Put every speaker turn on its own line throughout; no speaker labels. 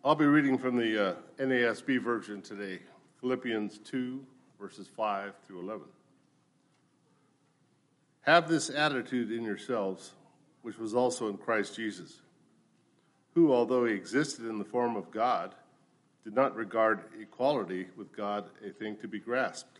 I'll be reading from the NASB version today, Philippians 2, verses 5 through 11. Have this attitude in yourselves, which was also in Christ Jesus, who, although he existed in the form of God, did not regard equality with God a thing to be grasped,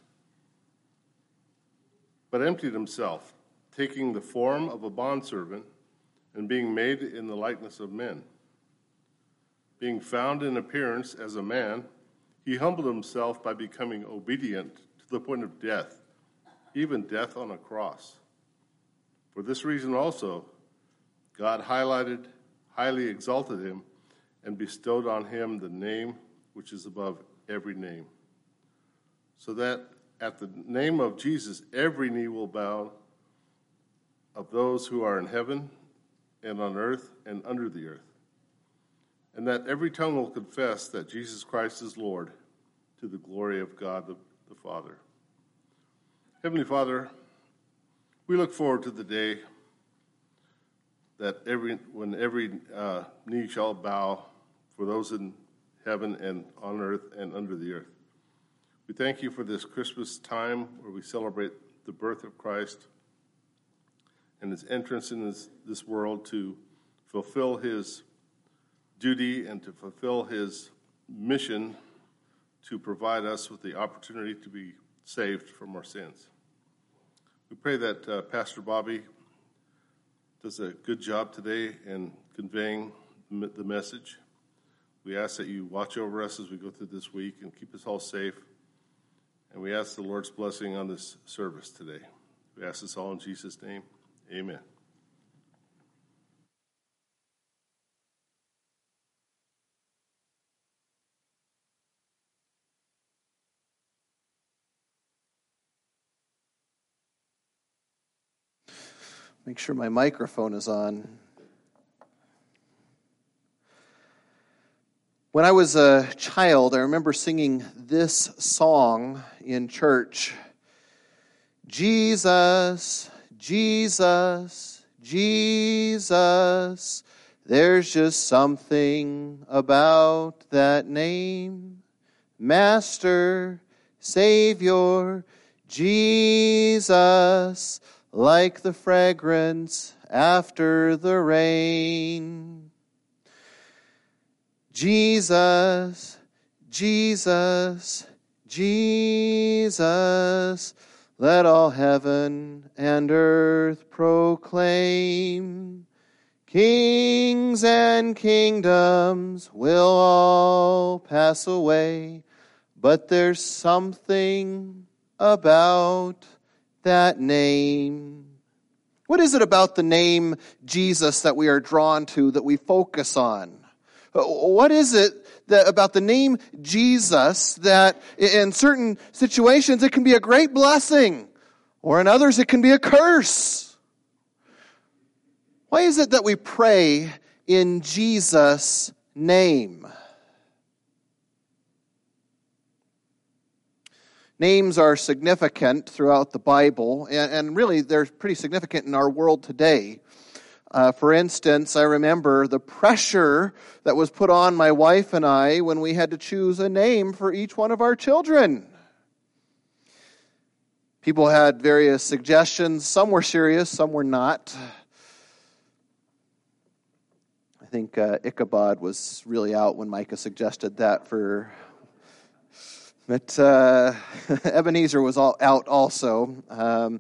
but emptied himself, taking the form of a bondservant and being made in the likeness of men. Being found in appearance as a man, he humbled himself by becoming obedient to the point of death, even death on a cross. For this reason also, God highly exalted him and bestowed on him the name which is above every name, so that at the name of Jesus every knee will bow, of those who are in heaven and on earth and under the earth, and that every tongue will confess that Jesus Christ is Lord, to the glory of God the Father. Heavenly Father, we look forward to the day that when every knee shall bow for those in heaven and on earth and under the earth. We thank you for this Christmas time where we celebrate the birth of Christ and his entrance in this world to fulfill his duty and to fulfill his mission to provide us with the opportunity to be saved from our sins. We pray that Pastor Bobby does a good job today in conveying the message. We ask that you watch over us as we go through this week and keep us all safe. And we ask the Lord's blessing on this service today. We ask this all in Jesus' name. Amen.
Make sure my microphone is on. When I was a child, I remember singing this song in church. Jesus, Jesus, Jesus, there's just something about that name. Master, Savior, Jesus, like the fragrance after the rain. Jesus, Jesus, Jesus, let all heaven and earth proclaim. Kings and kingdoms will all pass away, but there's something about that name. What is it about the name Jesus that we are drawn to, that we focus on? What is it about the name Jesus that in certain situations it can be a great blessing, or in others it can be a curse? Why is it that we pray in Jesus' name? Names are significant throughout the Bible, and really they're pretty significant in our world today. For instance, I remember the pressure that was put on my wife and I when we had to choose a name for each one of our children. People had various suggestions. Some were serious, some were not. I think Ichabod was really out when Micah suggested that But Ebenezer was out also.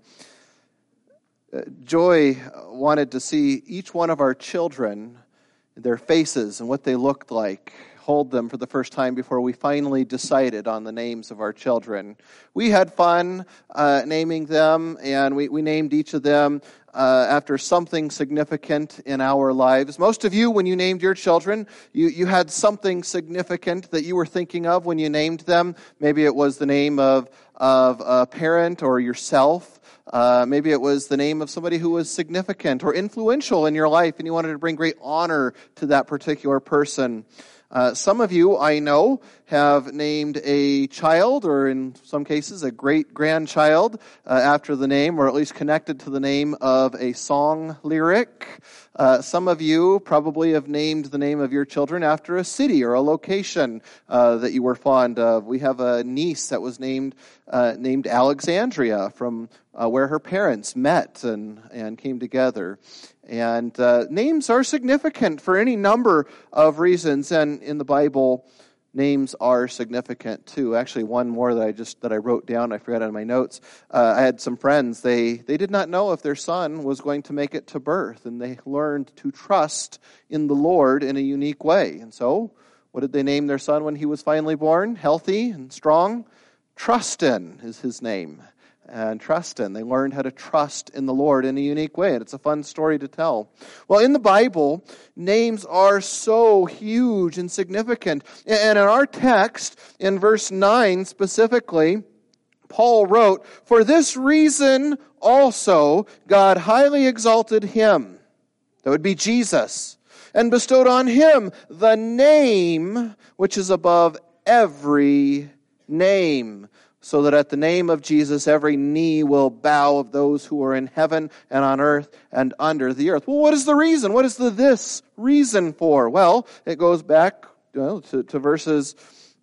Joy wanted to see each one of our children, their faces and what they looked like, hold them for the first time before we finally decided on the names of our children. We had fun naming them, and we named each of them after something significant in our lives. Most of you, when you named your children, you had something significant that you were thinking of when you named them. Maybe it was the name of a parent or yourself. Maybe it was the name of somebody who was significant or influential in your life, and you wanted to bring great honor to that particular person. Some of you, I know, have named a child, or in some cases, a great-grandchild, after the name, or at least connected to the name of a song lyric. Some of you probably have named the name of your children after a city or a location that you were fond of. We have a niece that was named Alexandria, from where her parents met and came together. And names are significant for any number of reasons, and in the Bible, names are significant too. Actually, one more that I wrote down, I forgot on my notes. I had some friends, they did not know if their son was going to make it to birth, and they learned to trust in the Lord in a unique way. And so, what did they name their son when he was finally born? Healthy and strong? Trustin is his name. And Trustin. They learned how to trust in the Lord in a unique way, and it's a fun story to tell. Well, in the Bible, names are so huge and significant. And in our text, in verse 9 specifically, Paul wrote, "For this reason also God highly exalted him," that would be Jesus, "and bestowed on him the name which is above every name, so that at the name of Jesus every knee will bow, of those who are in heaven and on earth and under the earth." Well, what is the reason? What is this reason for? Well, it goes back to verses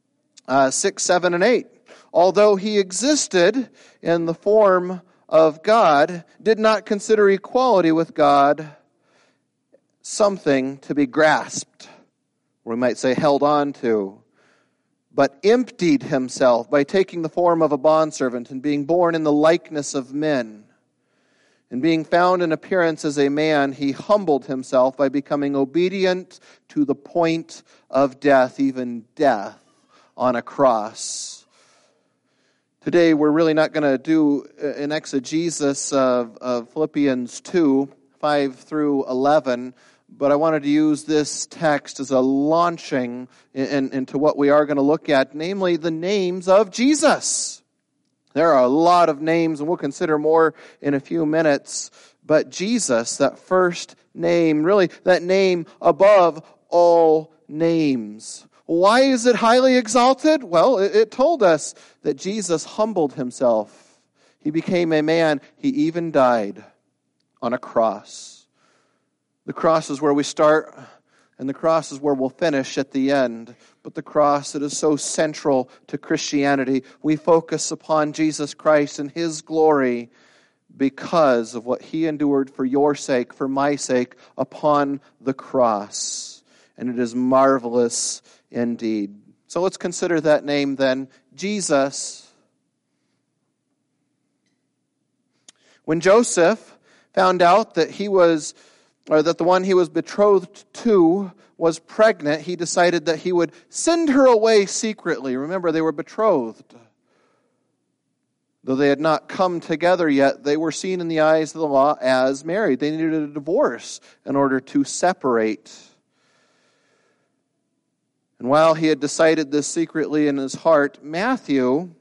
6, 7, and 8. "Although he existed in the form of God, did not consider equality with God something to be grasped," or we might say held on to, "but emptied himself by taking the form of a bondservant and being born in the likeness of men. And being found in appearance as a man, he humbled himself by becoming obedient to the point of death, even death on a cross." Today, we're really not going to do an exegesis of Philippians 2, 5 through 11, but I wanted to use this text as a launching into what we are going to look at, namely the names of Jesus. There are a lot of names, and we'll consider more in a few minutes, but Jesus, that first name, really that name above all names. Why is it highly exalted? Well, it told us that Jesus humbled himself. He became a man. He even died on a cross. The cross is where we start, and the cross is where we'll finish at the end. But the cross, it is so central to Christianity. We focus upon Jesus Christ and his glory because of what he endured for your sake, for my sake, upon the cross. And it is marvelous indeed. So let's consider that name then, Jesus. When Joseph found out that that the one he was betrothed to was pregnant, he decided that he would send her away secretly. Remember, they were betrothed. Though they had not come together yet, they were seen in the eyes of the law as married. They needed a divorce in order to separate. And while he had decided this secretly in his heart, Matthew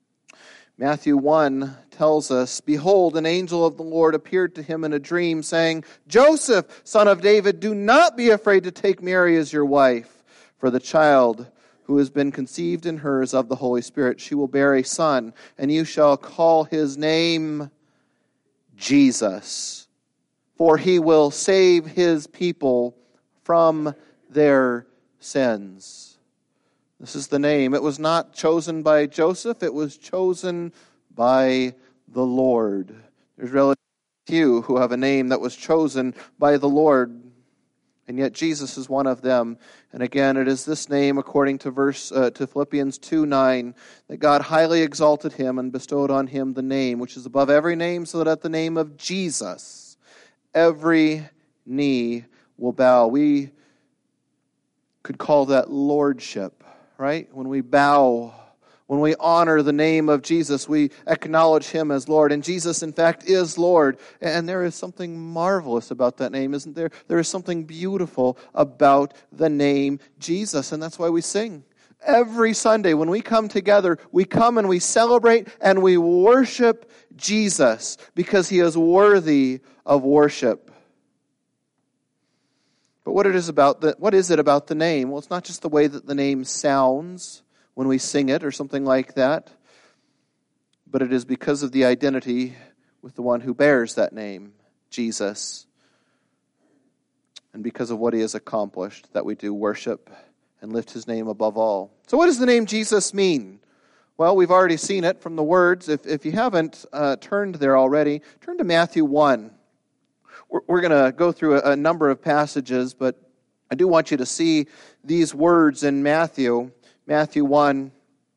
1 tells us, "Behold, an angel of the Lord appeared to him in a dream, saying, 'Joseph, son of David, do not be afraid to take Mary as your wife, for the child who has been conceived in her is of the Holy Spirit. She will bear a son, and you shall call his name Jesus, for he will save his people from their sins.'" This is the name. It was not chosen by Joseph. It was chosen by the Lord. There's relatively few who have a name that was chosen by the Lord, and yet Jesus is one of them. And again, it is this name, according to Philippians 2:9, that God highly exalted him and bestowed on him the name which is above every name, so that at the name of Jesus every knee will bow. We could call that lordship. Right? When we bow, when we honor the name of Jesus, we acknowledge him as Lord. And Jesus, in fact, is Lord. And there is something marvelous about that name, isn't there? There is something beautiful about the name Jesus. And that's why we sing. Every Sunday when we come together, we come and we celebrate and we worship Jesus because he is worthy of worship. But what is it about the name? Well, it's not just the way that the name sounds when we sing it or something like that, but it is because of the identity with the one who bears that name, Jesus, and because of what he has accomplished, that we do worship and lift his name above all. So what does the name Jesus mean? Well, we've already seen it from the words. If you haven't turned there already, turn to Matthew 1. We're going to go through a number of passages, but I do want you to see these words in Matthew 1.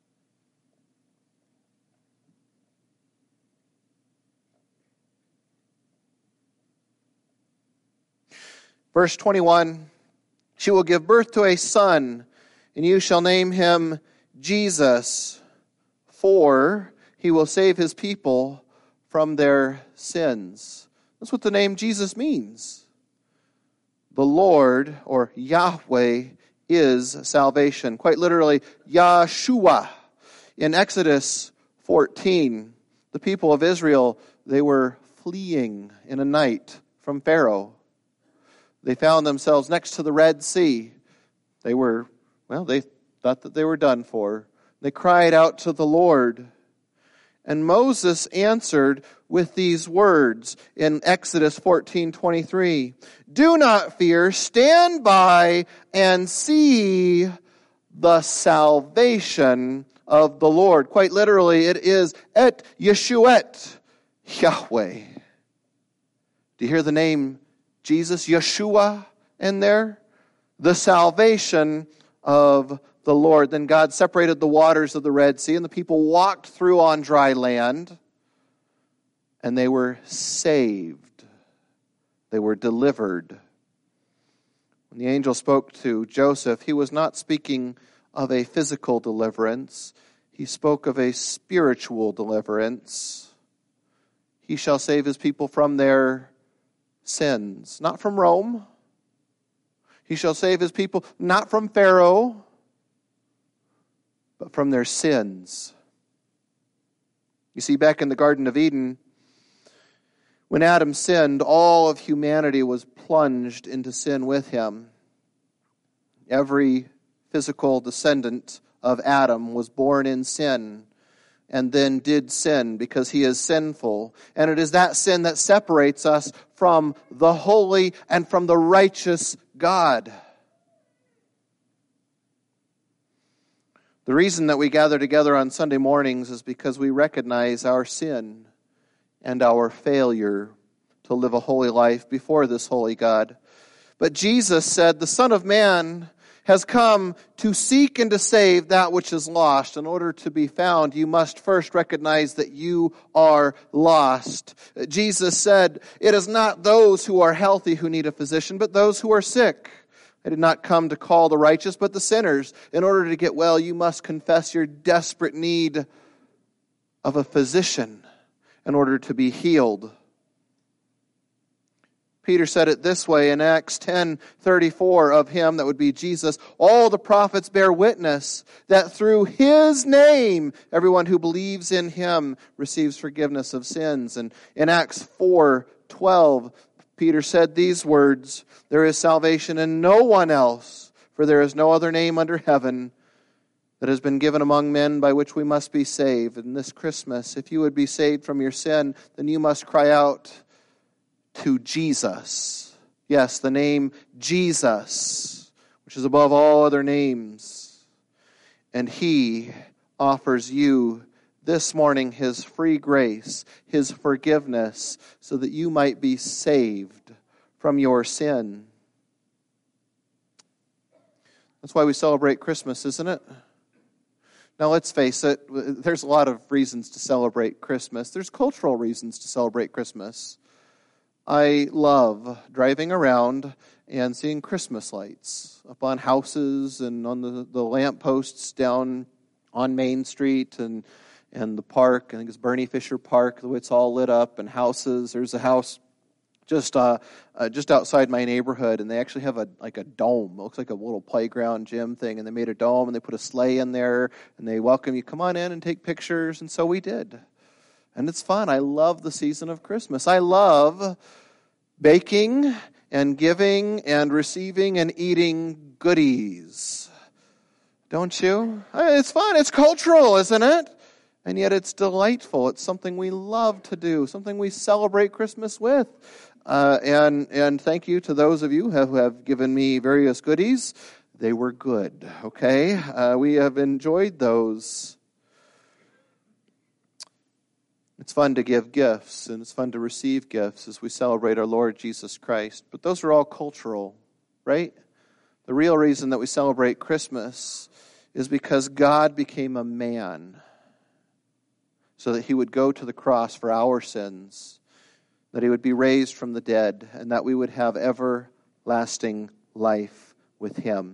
Verse 21, she will give birth to a son, and you shall name him Jesus, for he will save his people from their sins. That's what the name Jesus means. The Lord, or Yahweh, is salvation. Quite literally, Yahshua. In Exodus 14, the people of Israel, they were fleeing in a night from Pharaoh. They found themselves next to the Red Sea. They thought that they were done for. They cried out to the Lord. And Moses answered with these words in Exodus 14:23. Do not fear, stand by and see the salvation of the Lord. Quite literally, it is et Yeshuet, Yahweh. Do you hear the name Jesus, Yeshua, in there? The salvation of the Lord. Then God separated the waters of the Red Sea, and the people walked through on dry land, and they were saved. They were delivered. When the angel spoke to Joseph, he was not speaking of a physical deliverance. He spoke of a spiritual deliverance. He shall save his people from their sins, not from Rome. He shall save his people not from Pharaoh, but from their sins. You see, back in the Garden of Eden, when Adam sinned, all of humanity was plunged into sin with him. Every physical descendant of Adam was born in sin and then did sin because he is sinful. And it is that sin that separates us from the holy and from the righteous God. The reason that we gather together on Sunday mornings is because we recognize our sin and our failure to live a holy life before this holy God. But Jesus said, the Son of Man has come to seek and to save that which is lost. In order to be found, you must first recognize that you are lost. Jesus said, it is not those who are healthy who need a physician, but those who are sick. I did not come to call the righteous, but the sinners. In order to get well, you must confess your desperate need of a physician in order to be healed. Peter said it this way in Acts 10:34 of him, that would be Jesus. All the prophets bear witness that through his name, everyone who believes in him receives forgiveness of sins. And in Acts 4:12, Peter said these words, there is salvation in no one else, for there is no other name under heaven that has been given among men by which we must be saved. And this Christmas, if you would be saved from your sin, then you must cry out to Jesus. Yes, the name Jesus, which is above all other names. And he offers you this morning his free grace, his forgiveness, so that you might be saved from your sin. That's why we celebrate Christmas, isn't it? Now let's face it, there's a lot of reasons to celebrate Christmas. There's cultural reasons to celebrate Christmas. I love driving around and seeing Christmas lights up on houses and on the lampposts down on Main Street and the park. I think it's Bernie Fisher Park, the way it's all lit up, and houses. There's a house just outside my neighborhood, and they actually have a dome. It looks like a little playground gym thing, and they made a dome, and they put a sleigh in there, and they welcome you, come on in and take pictures, and so we did. And it's fun. I love the season of Christmas. I love baking and giving and receiving and eating goodies. Don't you? It's fun. It's cultural, isn't it? And yet it's delightful. It's something we love to do, something we celebrate Christmas with. And thank you to those of you who have given me various goodies. They were good, okay? We have enjoyed those. It's fun to give gifts, and it's fun to receive gifts as we celebrate our Lord Jesus Christ. But those are all cultural, right? The real reason that we celebrate Christmas is because God became a man so that he would go to the cross for our sins, that he would be raised from the dead, and that we would have everlasting life with him.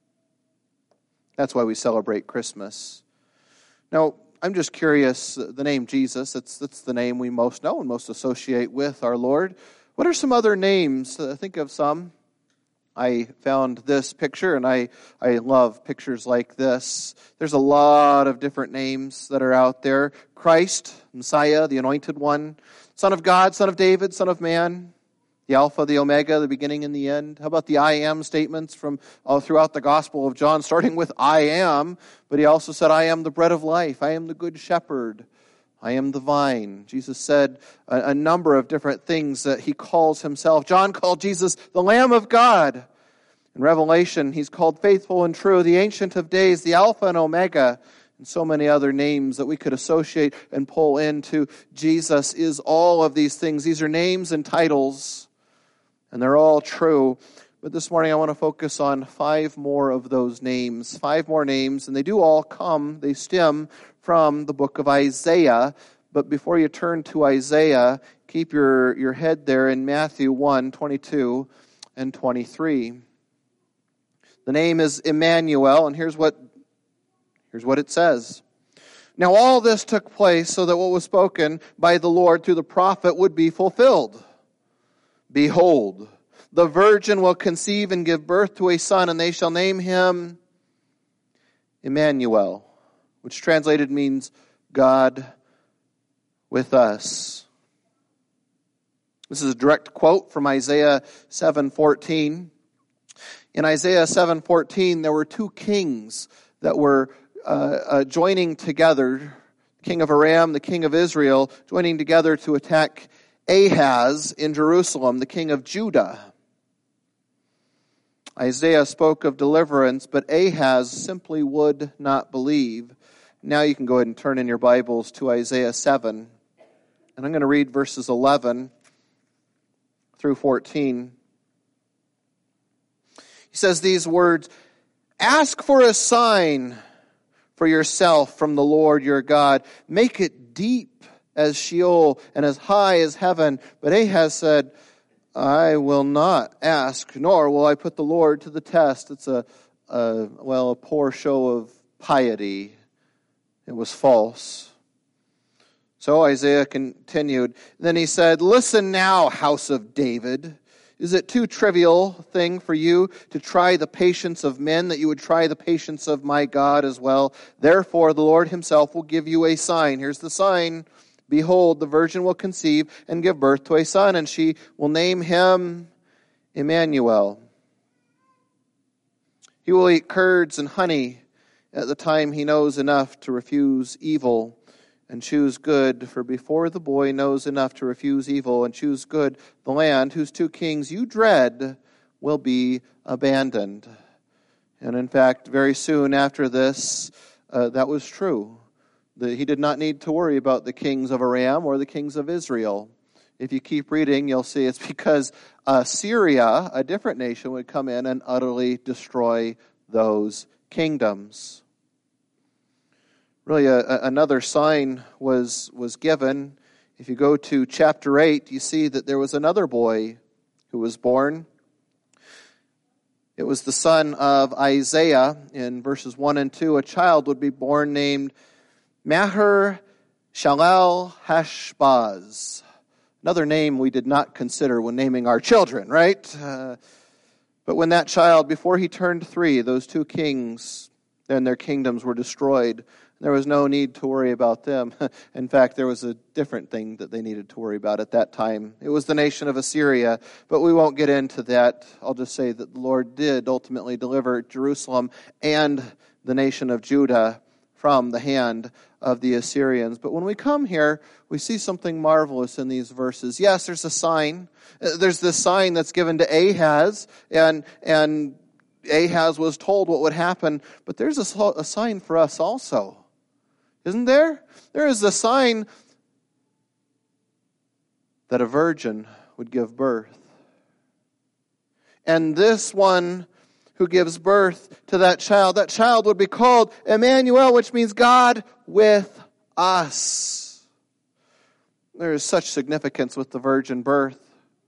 That's why we celebrate Christmas. Now, I'm just curious, the name Jesus, that's the name we most know and most associate with our Lord. What are some other names? Think of some. I found this picture, and I love pictures like this. There's a lot of different names that are out there. Christ, Messiah, the Anointed One, Son of God, Son of David, Son of Man, the Alpha, the Omega, the beginning and the end. How about the I am statements from all throughout the Gospel of John, starting with I am, but he also said, I am the bread of life, I am the good shepherd, I am the vine. Jesus said a number of different things that he calls himself. John called Jesus the Lamb of God. In Revelation, he's called faithful and true, the Ancient of Days, the Alpha and Omega, and so many other names that we could associate and pull into. Jesus is all of these things. These are names and titles, and they're all true. But this morning I want to focus on 5 more of those names. 5 more names, and they do all they stem from the book of Isaiah. But before you turn to Isaiah, keep your head there in Matthew 1, 22 and 23. The name is Emmanuel, and here's what it says. Now all this took place so that what was spoken by the Lord through the prophet would be fulfilled. Behold, the virgin will conceive and give birth to a son, and they shall name him Emmanuel, which translated means God with us. This is a direct quote from Isaiah 7:14. In Isaiah 7:14, there were 2 kings that were joining together, the king of Aram, the king of Israel, joining together to attack Ahaz in Jerusalem, the king of Judah. Isaiah spoke of deliverance, but Ahaz simply would not believe. Now you can go ahead and turn in your Bibles to Isaiah 7. And I'm going to read verses 11 through 14. He says these words, ask for a sign for yourself from the Lord your God. Make it deep as Sheol and as high as heaven. But Ahaz said, I will not ask, nor will I put the Lord to the test. It's a poor show of piety. It was false. So Isaiah continued. Then he said, listen now, house of David. Is it too trivial thing for you to try the patience of men, that you would try the patience of my God as well? Therefore the Lord himself will give you a sign. Here's the sign. Behold, the virgin will conceive and give birth to a son, and she will name him Emmanuel. He will eat curds and honey at the time he knows enough to refuse evil and choose good. For before the boy knows enough to refuse evil and choose good, the land whose 2 kings you dread will be abandoned. And in fact, very soon after this, that was true. He did not need to worry about the kings of Aram or the kings of Israel. If you keep reading, you'll see it's because Syria, a different nation, would come in and utterly destroy those kingdoms. Really, another sign was given. If you go to chapter 8, you see that there was another boy who was born. It was the son of Isaiah. In verses 1 and 2, a child would be born named Maher Shalal Hashbaz. Another name we did not consider when naming our children, right? But when that child, before he turned 3, those 2 kings and their kingdoms were destroyed. There was no need to worry about them. In fact, there was a different thing that they needed to worry about at that time. It was the nation of Assyria, but we won't get into that. I'll just say that the Lord did ultimately deliver Jerusalem and the nation of Judah from the hand of the Assyrians. But when we come here, we see something marvelous in these verses. Yes, there's a sign. There's this sign that's given to Ahaz, and Ahaz was told what would happen, but there's a sign for us also. Isn't there? There is a sign that a virgin would give birth. And this one who gives birth to that child would be called Emmanuel, which means God with us. There is such significance with the virgin birth.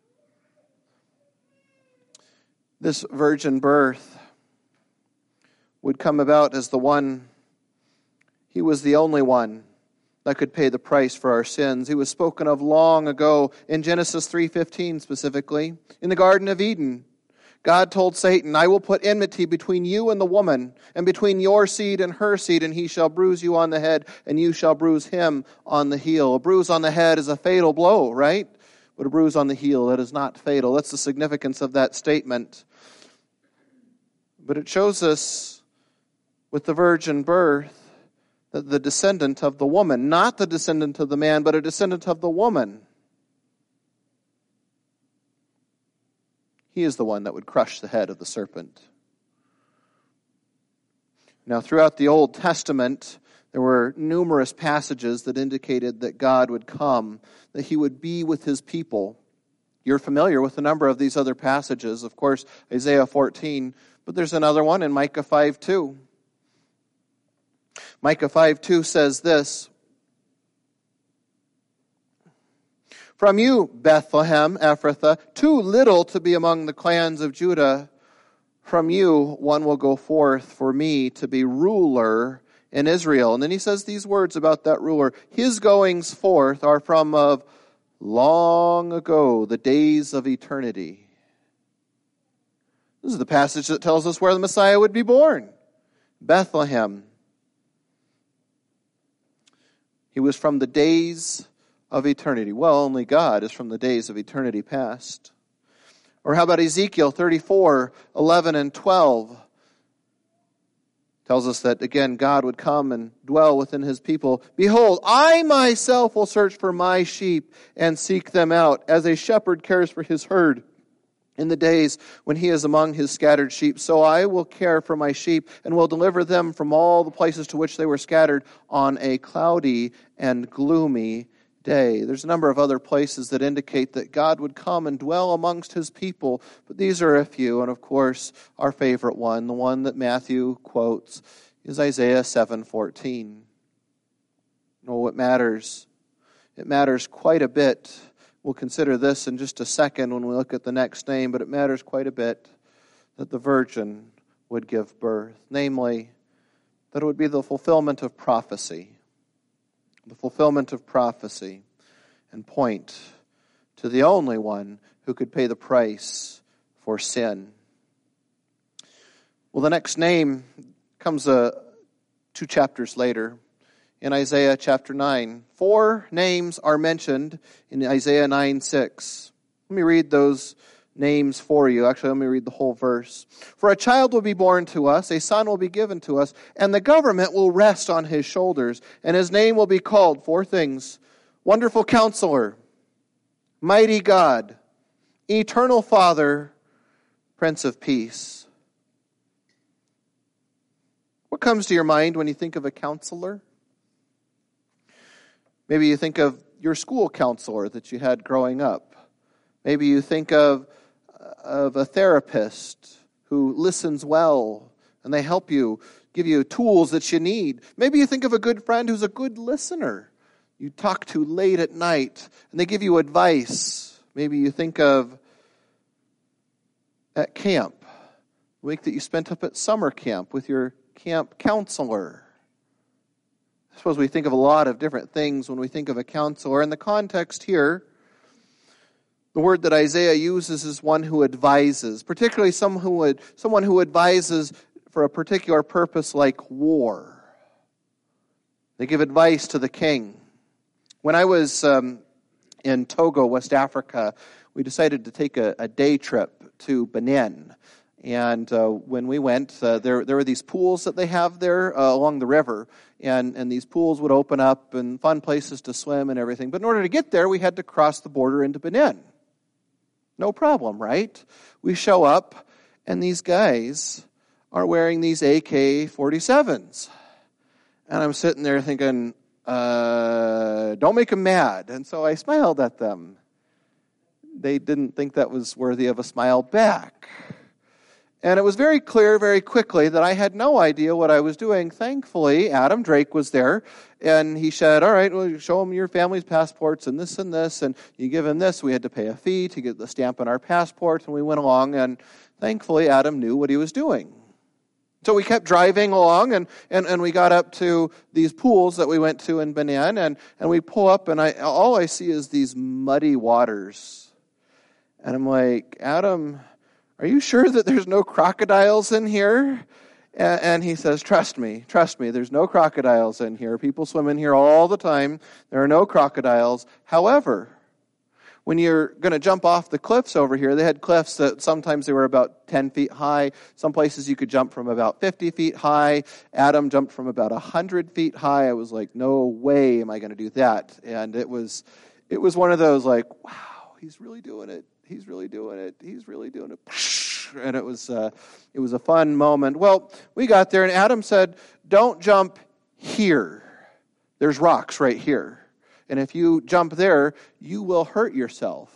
This virgin birth would come about as the one. He was the only one that could pay the price for our sins. He was spoken of long ago in Genesis 3:15 specifically. In the Garden of Eden, God told Satan, I will put enmity between you and the woman, and between your seed and her seed, and he shall bruise you on the head, and you shall bruise him on the heel. A bruise on the head is a fatal blow, right? But a bruise on the heel, that is not fatal. That's the significance of that statement. But it shows us with the virgin birth that the descendant of the woman, not the descendant of the man, but a descendant of the woman, he is the one that would crush the head of the serpent. Now, throughout the Old Testament, there were numerous passages that indicated that God would come, that he would be with his people. You're familiar with a number of these other passages. Of course, Isaiah 14, but there's another one in Micah 5:2. Micah 5:2 says this, From you, Bethlehem, Ephrathah, too little to be among the clans of Judah, from you one will go forth for me to be ruler in Israel. And then he says these words about that ruler. His goings forth are from of long ago, the days of eternity. This is the passage that tells us where the Messiah would be born. Bethlehem. He was from the days of eternity. Well, only God is from the days of eternity past. Or how about Ezekiel 34:11 and 12? Tells us that, again, God would come and dwell within his people. Behold, I myself will search for my sheep and seek them out, as a shepherd cares for his herd. In the days when he is among his scattered sheep, so I will care for my sheep and will deliver them from all the places to which they were scattered on a cloudy and gloomy day. There's a number of other places that indicate that God would come and dwell amongst his people, but these are a few, and of course, our favorite one, the one that Matthew quotes, is Isaiah 7:14. Oh, it matters. It matters quite a bit. We'll consider this in just a second when we look at the next name, but it matters quite a bit that the virgin would give birth. Namely, that it would be the fulfillment of prophecy. The fulfillment of prophecy, and point to the only one who could pay the price for sin. Well, the next name comes 2 chapters later. In Isaiah chapter 9. 4 names are mentioned in Isaiah 9:6. Let me read those names for you. Actually, let me read the whole verse. For a child will be born to us, a son will be given to us, and the government will rest on his shoulders, and his name will be called 4 things. Wonderful Counselor, Mighty God, Eternal Father, Prince of Peace. What comes to your mind when you think of a counselor? Maybe you think of your school counselor that you had growing up. Maybe you think of a therapist who listens well and they help you, give you tools that you need. Maybe you think of a good friend who's a good listener you talk to late at night and they give you advice. Maybe you think of at camp, the week that you spent up at summer camp with your camp counselor. I suppose we think of a lot of different things when we think of a counselor. In the context here, the word that Isaiah uses is one who advises, particularly someone who advises for a particular purpose like war. They give advice to the king. When I was in Togo, West Africa, we decided to take a day trip to Benin. And when we went, there were these pools that they have there along the river. And these pools would open up and fun places to swim and everything. But in order to get there, we had to cross the border into Benin. No problem, right? We show up, and these guys are wearing these AK-47s. And I'm sitting there thinking, don't make them mad. And so I smiled at them. They didn't think that was worthy of a smile back. And it was very clear very quickly that I had no idea what I was doing. Thankfully, Adam Drake was there, and he said, all right, well, show him your family's passports and this, and you give him this. We had to pay a fee to get the stamp on our passport, and we went along, and thankfully, Adam knew what he was doing. So we kept driving along, and we got up to these pools that we went to in Benin, and we pull up, and all I see is these muddy waters. And I'm like, Adam, are you sure that there's no crocodiles in here? And he says, trust me, there's no crocodiles in here. People swim in here all the time. There are no crocodiles. However, when you're going to jump off the cliffs over here, they had cliffs that sometimes they were about 10 feet high. Some places you could jump from about 50 feet high. Adam jumped from about 100 feet high. I was like, no way am I going to do that. And it was one of those like, wow, he's really doing it. He's really doing it. He's really doing it. And it was a fun moment. Well, we got there, and Adam said, don't jump here. There's rocks right here. And if you jump there, you will hurt yourself.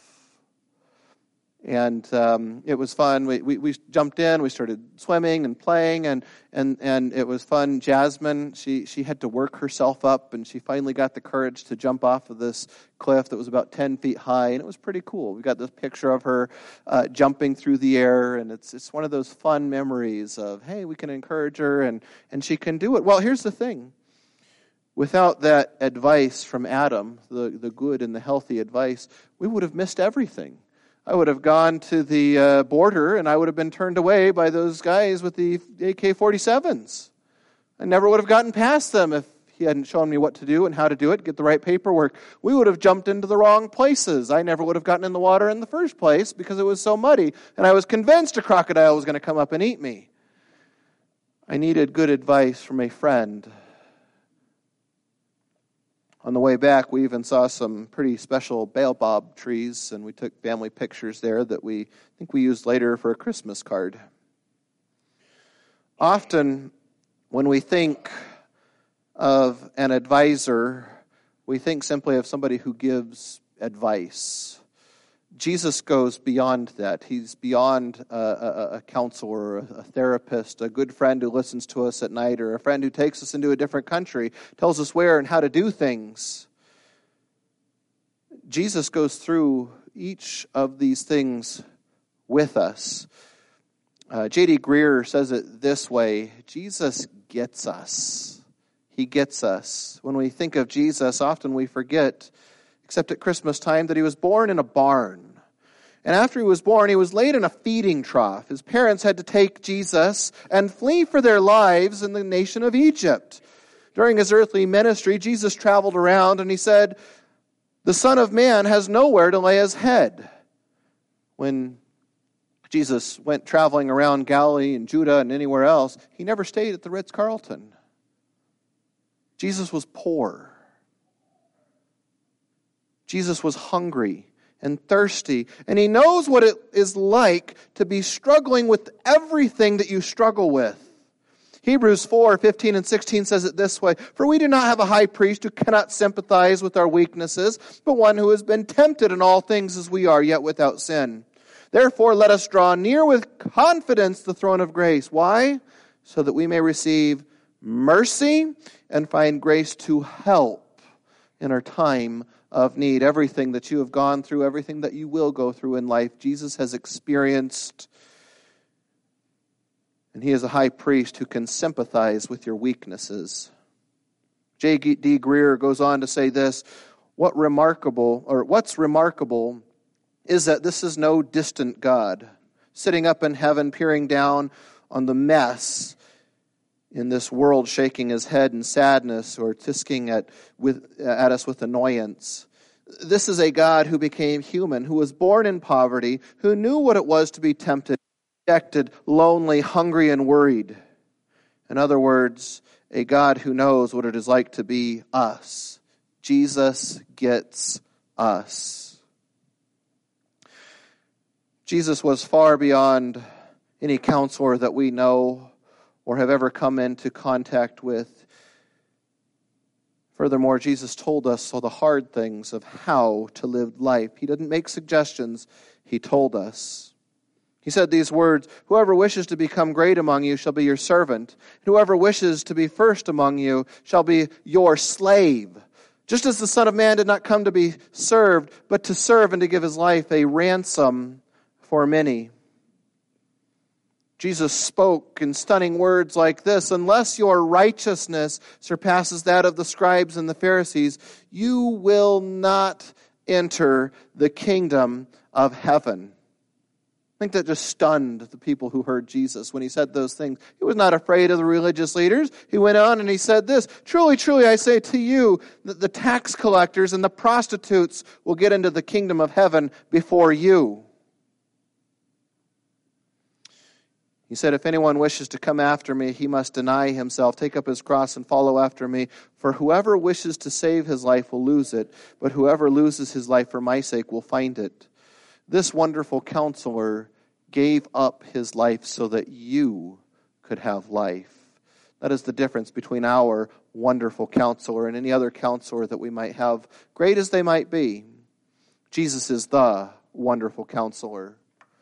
And it was fun. We jumped in. We started swimming and playing, and it was fun. Jasmine, she had to work herself up, and she finally got the courage to jump off of this cliff that was about 10 feet high, and it was pretty cool. We got this picture of her jumping through the air, and it's one of those fun memories of, hey, we can encourage her, and she can do it. Well, here's the thing. Without that advice from Adam, the good and the healthy advice, we would have missed everything. I would have gone to the border, and I would have been turned away by those guys with the AK-47s. I never would have gotten past them if he hadn't shown me what to do and how to do it, get the right paperwork. We would have jumped into the wrong places. I never would have gotten in the water in the first place because it was so muddy, and I was convinced a crocodile was going to come up and eat me. I needed good advice from a friend. On the way back, we even saw some pretty special baobab trees, and we took family pictures there that I think we used later for a Christmas card. Often, when we think of an advisor, we think simply of somebody who gives advice. Jesus goes beyond that. He's beyond a counselor, a therapist, a good friend who listens to us at night, or a friend who takes us into a different country, tells us where and how to do things. Jesus goes through each of these things with us. J.D. Greer says it this way: Jesus gets us. He gets us. When we think of Jesus, often we forget, except at Christmas time, that he was born in a barn. And after he was born, he was laid in a feeding trough. His parents had to take Jesus and flee for their lives in the nation of Egypt. During his earthly ministry, Jesus traveled around, and he said, the Son of Man has nowhere to lay his head. When Jesus went traveling around Galilee and Judah and anywhere else, he never stayed at the Ritz-Carlton. Jesus was poor. Jesus was hungry and thirsty, and he knows what it is like to be struggling with everything that you struggle with. Hebrews 4:15 and 16 says it this way: for we do not have a high priest who cannot sympathize with our weaknesses, but one who has been tempted in all things as we are, yet without sin. Therefore let us draw near with confidence the throne of grace. Why? So that we may receive mercy and find grace to help in our time of need. Everything that you have gone through, everything that you will go through in life, Jesus has experienced. And he is a high priest who can sympathize with your weaknesses. J.D. Greer goes on to say this: what's remarkable is that this is no distant God, sitting up in heaven, peering down on the mess in this world shaking his head in sadness or tisking at us with annoyance. This is a God who became human, who was born in poverty, who knew what it was to be tempted, rejected, lonely, hungry, and worried. In other words, a God who knows what it is like to be us. Jesus gets us. Jesus was far beyond any counselor that we know or have ever come into contact with. Furthermore, Jesus told us all the hard things of how to live life. He didn't make suggestions, he told us. He said these words, "Whoever wishes to become great among you shall be your servant. Whoever wishes to be first among you shall be your slave. Just as the Son of Man did not come to be served, but to serve and to give his life a ransom for many." Jesus spoke in stunning words like this, "Unless your righteousness surpasses that of the scribes and the Pharisees, you will not enter the kingdom of heaven." I think that just stunned the people who heard Jesus when he said those things. He was not afraid of the religious leaders. He went on and he said this, "Truly, truly, I say to you that the tax collectors and the prostitutes will get into the kingdom of heaven before you." He said, "If anyone wishes to come after me, he must deny himself, take up his cross, and follow after me. For whoever wishes to save his life will lose it, but whoever loses his life for my sake will find it." This wonderful counselor gave up his life so that you could have life. That is the difference between our wonderful counselor and any other counselor that we might have, great as they might be. Jesus is the wonderful counselor.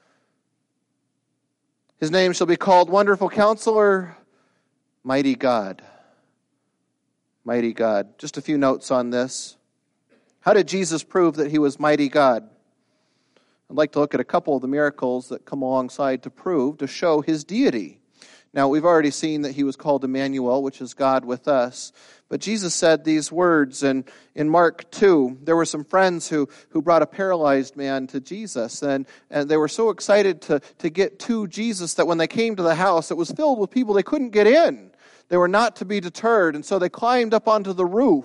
His name shall be called Wonderful Counselor, Mighty God. Mighty God. Just a few notes on this. How did Jesus prove that he was mighty God? I'd like to look at a couple of the miracles that come alongside to show his deity. Now, we've already seen that he was called Emmanuel, which is God with us. But Jesus said these words in Mark 2. There were some friends who brought a paralyzed man to Jesus. And they were so excited to get to Jesus that when they came to the house, it was filled with people. They couldn't get in. They were not to be deterred. And so they climbed up onto the roof.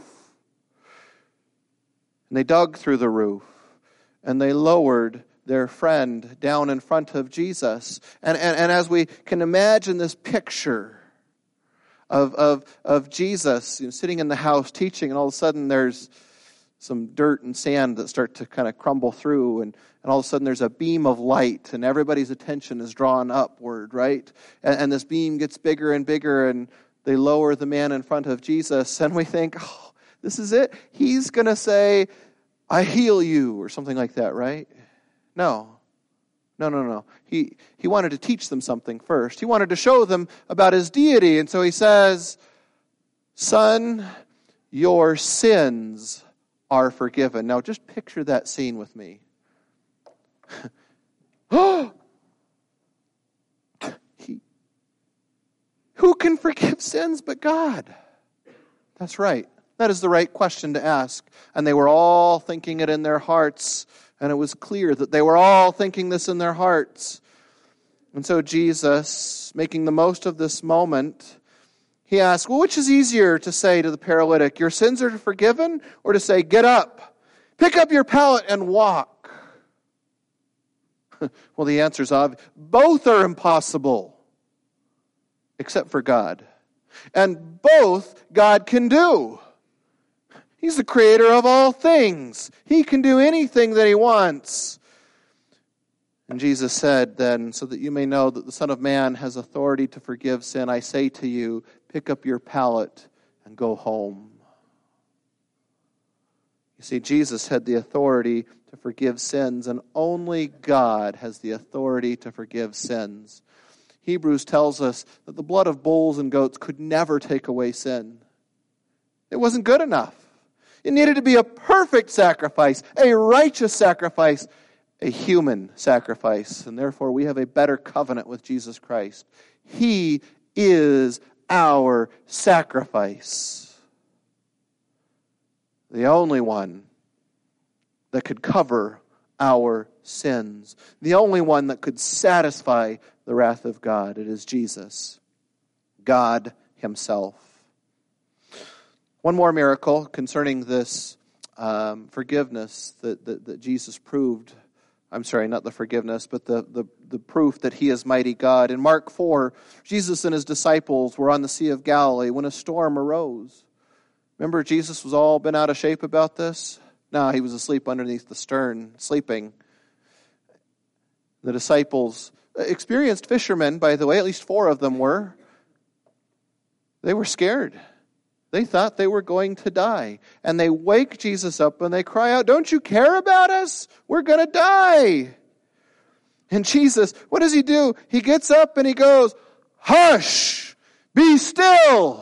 And they dug through the roof. And they lowered their friend down in front of Jesus. And as we can imagine this picture of Jesus, sitting in the house teaching, and all of a sudden there's some dirt and sand that start to kind of crumble through, and all of a sudden there's a beam of light, and everybody's attention is drawn upward, right? And this beam gets bigger and bigger, and they lower the man in front of Jesus, and we think, oh, this is it? He's going to say, "I heal you," or something like that, right? No. He wanted to teach them something first. He wanted to show them about his deity. And so he says, "Son, your sins are forgiven." Now just picture that scene with me. Who can forgive sins but God? That's right. That is the right question to ask. And they were all thinking it in their hearts. And it was clear that they were all thinking this in their hearts. And so Jesus, making the most of this moment, he asked, well, which is easier to say to the paralytic, "Your sins are forgiven," or to say, "Get up, pick up your pallet and walk"? Well, the answer is obvious. Both are impossible, except for God. And both God can do. He's the creator of all things. He can do anything that he wants. And Jesus said then, "So that you may know that the Son of Man has authority to forgive sin, I say to you, pick up your pallet and go home." You see, Jesus had the authority to forgive sins, and only God has the authority to forgive sins. Hebrews tells us that the blood of bulls and goats could never take away sin. It wasn't good enough. It needed to be a perfect sacrifice, a righteous sacrifice, a human sacrifice. And therefore we have a better covenant with Jesus Christ. He is our sacrifice. The only one that could cover our sins. The only one that could satisfy the wrath of God. It is Jesus, God himself. One more miracle concerning this forgiveness that Jesus proved. I'm sorry, not the forgiveness, but the proof that he is mighty God. In Mark 4, Jesus and his disciples were on the Sea of Galilee when a storm arose. Remember, Jesus was all bent out of shape about this? No, he was asleep underneath the stern, sleeping. The disciples, experienced fishermen, by the way, at least 4 of them were. They were scared. They thought they were going to die. And they wake Jesus up and they cry out, "Don't you care about us? We're going to die." And Jesus, what does he do? He gets up and he goes, "Hush! Be still!"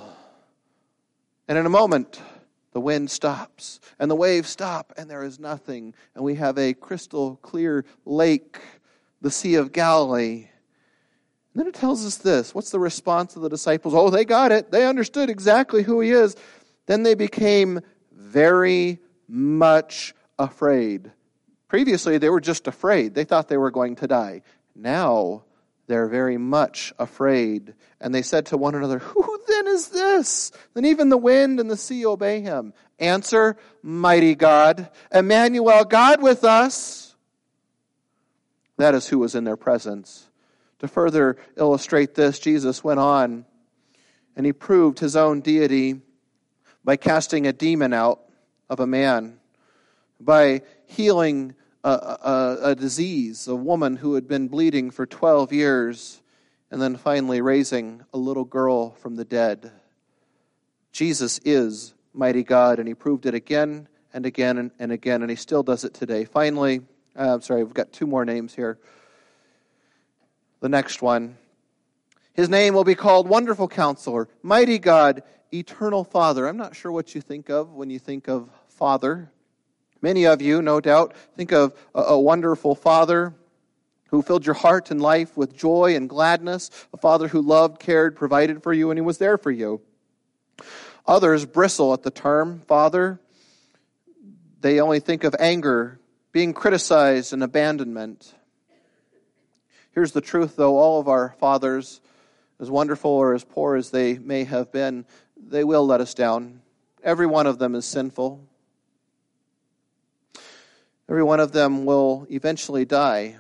And in a moment, the wind stops and the waves stop and there is nothing. And we have a crystal clear lake, the Sea of Galilee. And then it tells us this. What's the response of the disciples? Oh, they got it. They understood exactly who he is. Then they became very much afraid. Previously, they were just afraid. They thought they were going to die. Now, they're very much afraid. And they said to one another, "Who then is this? Then even the wind and the sea obey him." Answer, mighty God, Emmanuel, God with us. That is who was in their presence. To further illustrate this, Jesus went on and he proved his own deity by casting a demon out of a man, by healing a disease, a woman who had been bleeding for 12 years, and then finally raising a little girl from the dead. Jesus is mighty God, and he proved it again and again and again, and he still does it today. Finally, we've got 2 more names here. The next one. His name will be called Wonderful Counselor, Mighty God, Eternal Father. I'm not sure what you think of when you think of Father. Many of you, no doubt, think of a wonderful Father who filled your heart and life with joy and gladness, a Father who loved, cared, provided for you, and he was there for you. Others bristle at the term Father. They only think of anger, being criticized, and abandonment. Here's the truth, though. All of our fathers, as wonderful or as poor as they may have been, they will let us down. Every one of them is sinful. Every one of them will eventually die.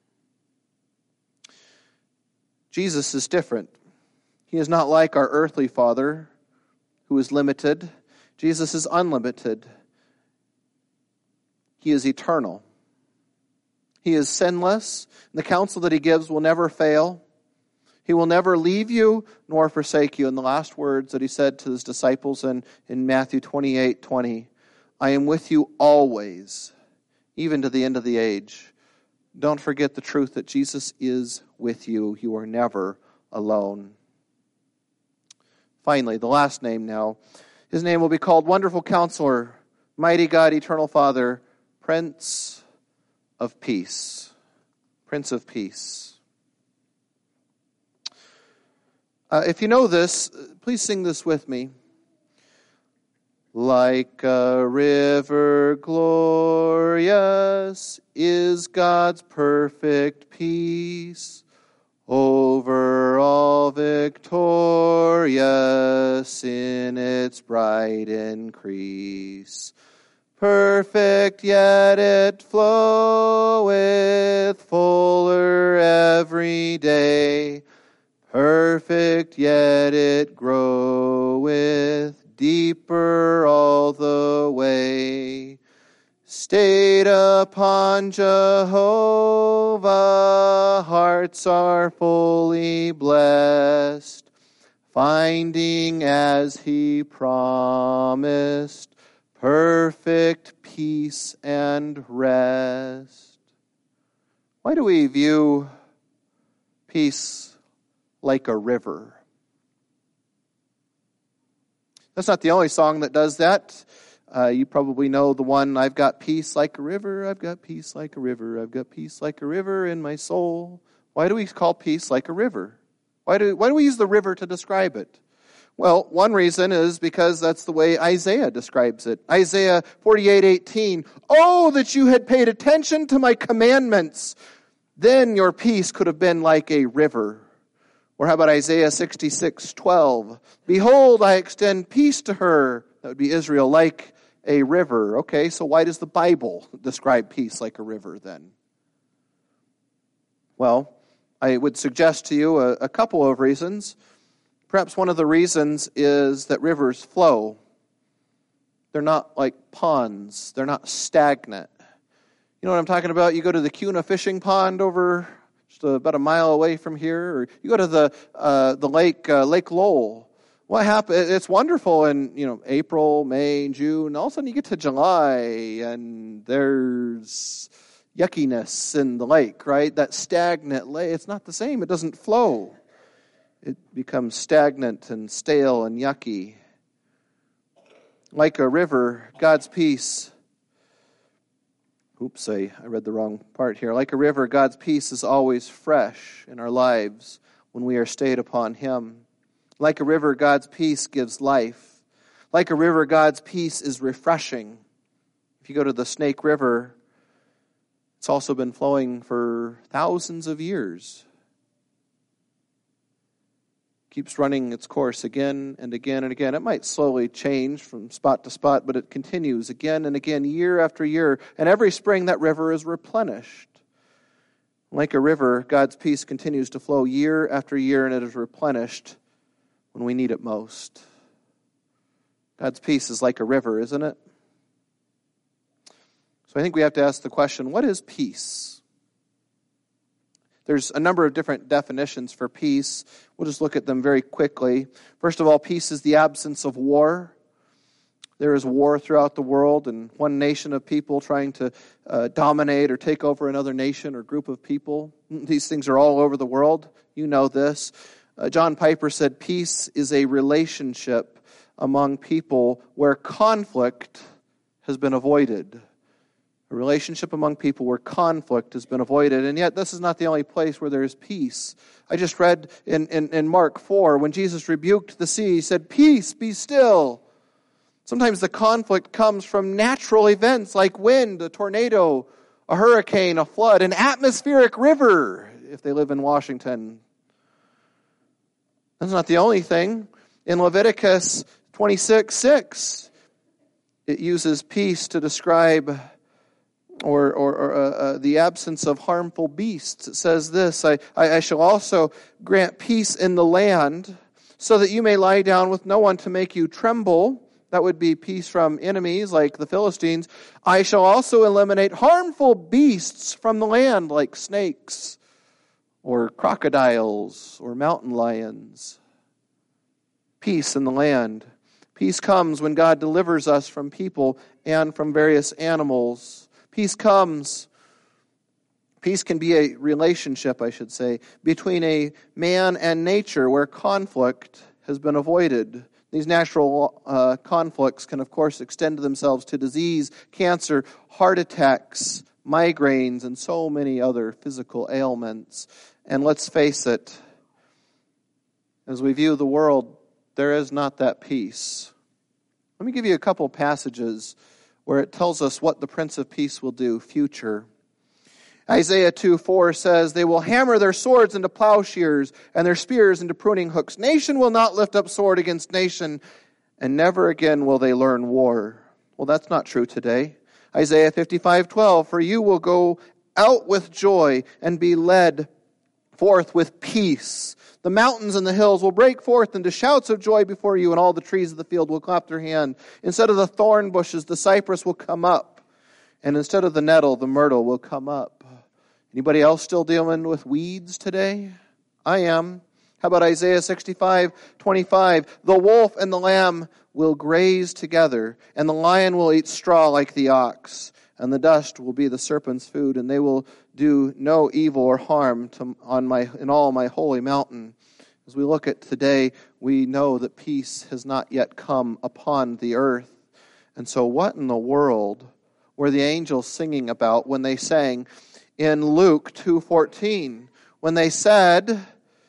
Jesus is different. He is not like our earthly father, who is limited. Jesus is unlimited. He is eternal. He is sinless. The counsel that he gives will never fail. He will never leave you nor forsake you. In the last words that he said to his disciples in Matthew 28:20, "I am with you always, even to the end of the age." Don't forget the truth that Jesus is with you. You are never alone. Finally, the last name now. His name will be called Wonderful Counselor, Mighty God, Eternal Father, Prince of Peace. Prince of Peace. If you know this, please sing this with me. Like a river glorious is God's perfect peace, over all victorious in its bright increase. Perfect, yet it floweth fuller every day. Perfect, yet it groweth deeper all the way. Stayed upon Jehovah, hearts are fully blessed, finding as he promised, perfect peace and rest. Why do we view peace like a river? That's not the only song that does that. You probably know the one, "I've got peace like a river, I've got peace like a river, I've got peace like a river in my soul." Why do we call peace like a river? Why do we use the river to describe it? Well, one reason is because that's the way Isaiah describes it. Isaiah 48:18, "Oh, that you had paid attention to my commandments. Then your peace could have been like a river, Or how about Isaiah 66:12? Behold, I extend peace to her, that would be Israel, like a river. Okay, so why does the Bible describe peace like a river then? Well, I would suggest to you a couple of reasons. Perhaps one of the reasons is that rivers flow. They're not like ponds. They're not stagnant. You know what I'm talking about? You go to the Kuna fishing pond over just about a mile away from here, or you go to the Lake Lowell. What happens? It's wonderful in April, May, June. All of a sudden you get to July, and there's yuckiness in the lake, right? That stagnant lake. It's not the same. It doesn't flow. It becomes stagnant and stale and yucky. Like a river, God's peace. Oops, I read the wrong part here. Like a river, God's peace is always fresh in our lives when we are stayed upon Him. Like a river, God's peace gives life. Like a river, God's peace is refreshing. If you go to the Snake River, it's also been flowing for thousands of years. Keeps running its course again and again and again. It might slowly change from spot to spot, but it continues again and again, year after year. And every spring, that river is replenished. Like a river, God's peace continues to flow year after year, and it is replenished when we need it most. God's peace is like a river, isn't it? So I think we have to ask the question, what is peace? There's a number of different definitions for peace. We'll just look at them very quickly. First of all, peace is the absence of war. There is war throughout the world, and one nation of people trying to dominate or take over another nation or group of people. These things are all over the world. You know this. John Piper said, peace is a relationship among people where conflict has been avoided. A relationship among people where conflict has been avoided. And yet this is not the only place where there is peace. I just read in Mark 4, when Jesus rebuked the sea, He said, peace, be still. Sometimes the conflict comes from natural events like wind, a tornado, a hurricane, a flood, an atmospheric river, if they live in Washington. That's not the only thing. In Leviticus 26:6, it uses peace to describe or the absence of harmful beasts. It says this, I shall also grant peace in the land, so that you may lie down with no one to make you tremble. That would be peace from enemies like the Philistines. I shall also eliminate harmful beasts from the land, like snakes or crocodiles or mountain lions. Peace in the land. Peace comes when God delivers us from people and from various animals. Peace comes. Peace can be a relationship, I should say, between a man and nature where conflict has been avoided. These natural conflicts can, of course, extend themselves to disease, cancer, heart attacks, migraines, and so many other physical ailments. And let's face it, as we view the world, there is not that peace. Let me give you a couple passages where it tells us what the Prince of Peace will do, future. Isaiah 2:4 says, they will hammer their swords into plowshares and their spears into pruning hooks. Nation will not lift up sword against nation, and never again will they learn war. Well, that's not true today. Isaiah 55:12, for you will go out with joy and be led forth with peace. The mountains and the hills will break forth into shouts of joy before you, and all the trees of the field will clap their hand. Instead of the thorn bushes, the cypress will come up, and instead of the nettle, the myrtle will come up. Anybody else still dealing with weeds today? I am. How about Isaiah 65:25? The wolf and the lamb will graze together, and the lion will eat straw like the ox, and the dust will be the serpent's food, and they will do no evil or harm in all my holy mountain. As we look at today, we know that peace has not yet come upon the earth. And so what in the world were the angels singing about when they sang in Luke 2:14? When they said,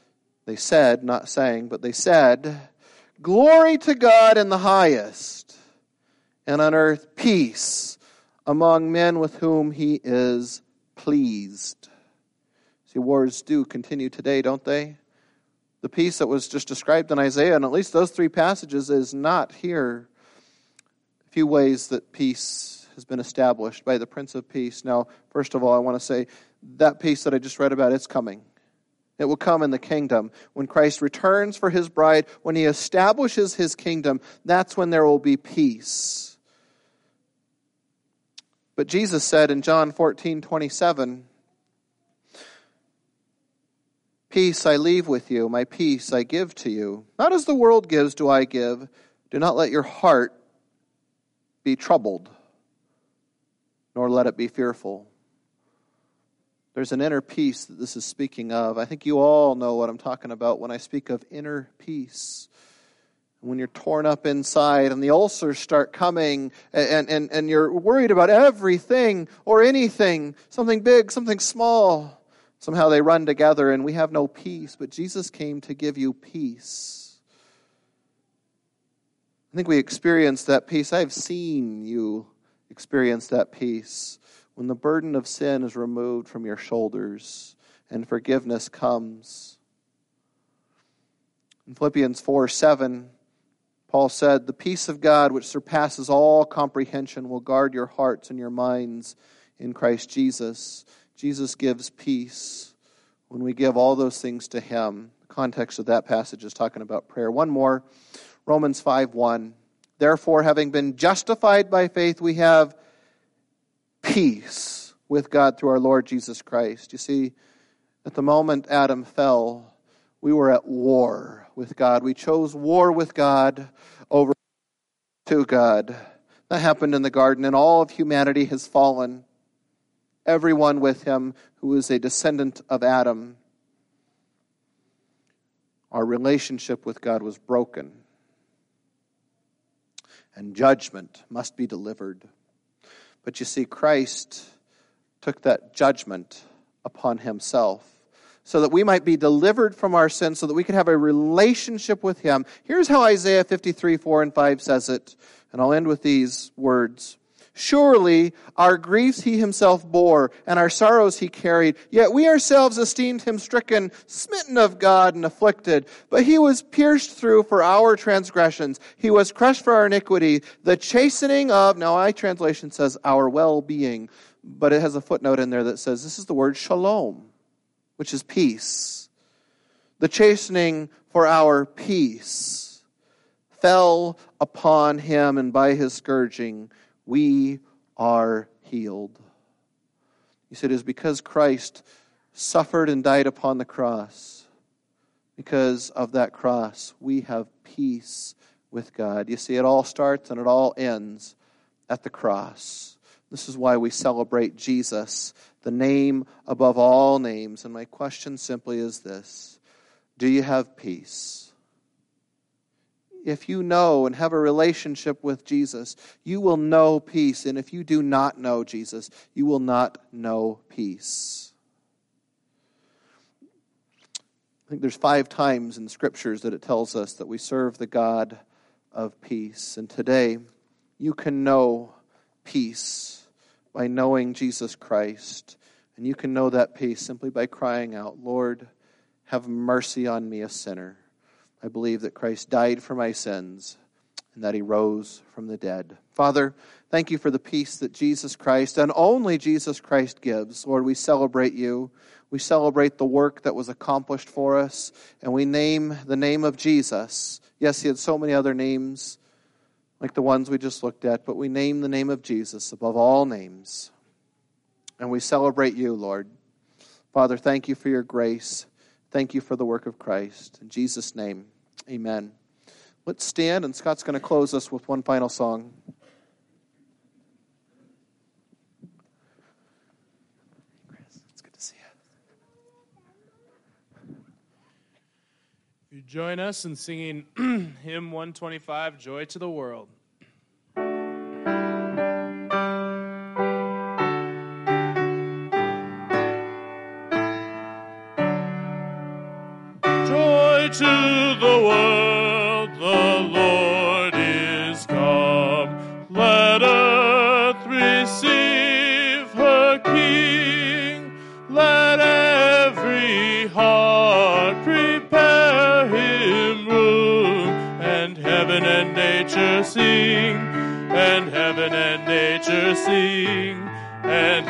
not sang, but they said, glory to God in the highest, and on earth peace among men with whom He is pleased. See, wars do continue today, don't they? The peace that was just described in Isaiah, and at least those three passages, is not here. A few ways that peace has been established by the Prince of Peace. Now, first of all, I want to say that peace that I just read about, it's coming. It will come in the kingdom. When Christ returns for his bride, when he establishes his kingdom, that's when there will be peace. But Jesus said in John 14:27, "Peace I leave with you, my peace I give to you. Not as the world gives do I give. Do not let your heart be troubled, nor let it be fearful." There's an inner peace that this is speaking of. I think you all know what I'm talking about when I speak of inner peace. When you're torn up inside and the ulcers start coming and you're worried about everything or anything, something big, something small. Somehow they run together and we have no peace, but Jesus came to give you peace. I think we experience that peace. I've seen you experience that peace when the burden of sin is removed from your shoulders and forgiveness comes. In Philippians 4:7, Paul said, "The peace of God, which surpasses all comprehension, will guard your hearts and your minds in Christ Jesus." Jesus gives peace when we give all those things to him. The context of that passage is talking about prayer. One more, Romans 5:1. "Therefore, having been justified by faith, we have peace with God through our Lord Jesus Christ." You see, at the moment Adam fell, we were at war with God. We chose war with God over to God. That happened in the garden, and all of humanity has fallen. Everyone with him who is a descendant of Adam. Our relationship with God was broken, and judgment must be delivered. But you see, Christ took that judgment upon himself so that we might be delivered from our sins, so that we could have a relationship with him. Here's how Isaiah 53:4-5 says it, and I'll end with these words. "Surely our griefs he himself bore, and our sorrows he carried. Yet we ourselves esteemed him stricken, smitten of God, and afflicted. But he was pierced through for our transgressions. He was crushed for our iniquity. The chastening of," now my translation says our well-being, but it has a footnote in there that says this is the word shalom, which is peace. "The chastening for our peace fell upon him, and by his scourging we are healed." He said, it is because Christ suffered and died upon the cross. Because of that cross, we have peace with God. You see, it all starts and it all ends at the cross. This is why we celebrate Jesus, the name above all names. And my question simply is this: do you have peace? If you know and have a relationship with Jesus, you will know peace. And if you do not know Jesus, you will not know peace. I think there's 5 times in the Scriptures that it tells us that we serve the God of peace. And today, you can know peace by knowing Jesus Christ. And you can know that peace simply by crying out, "Lord, have mercy on me, a sinner. I believe that Christ died for my sins and that he rose from the dead." Father, thank you for the peace that Jesus Christ and only Jesus Christ gives. Lord, we celebrate you. We celebrate the work that was accomplished for us, and we name the name of Jesus. Yes, he had so many other names like the ones we just looked at, but we name the name of Jesus above all names. And we celebrate you, Lord. Father, thank you for your grace. Thank you for the work of Christ. In Jesus' name, amen. Let's stand, and Scott's going to close us with one final song. Chris, it's good to see you.
You join us in singing hymn 125, "Joy to the World." To the world the Lord is come. Let earth receive her King. Let every heart prepare nature sing, and heaven and nature sing, and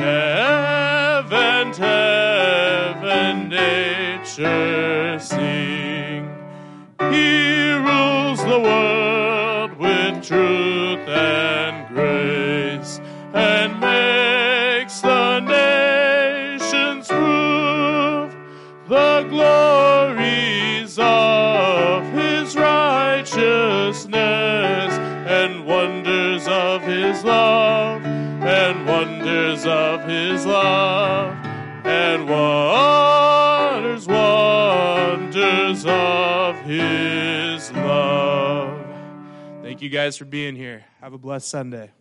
heaven, nature sing. He rules the world with truth and grace, and makes the nations prove the glories of his righteousness, and wonders of his love, and wonders of his love, and wonders of his love. Thank you guys for being here. Have a blessed Sunday.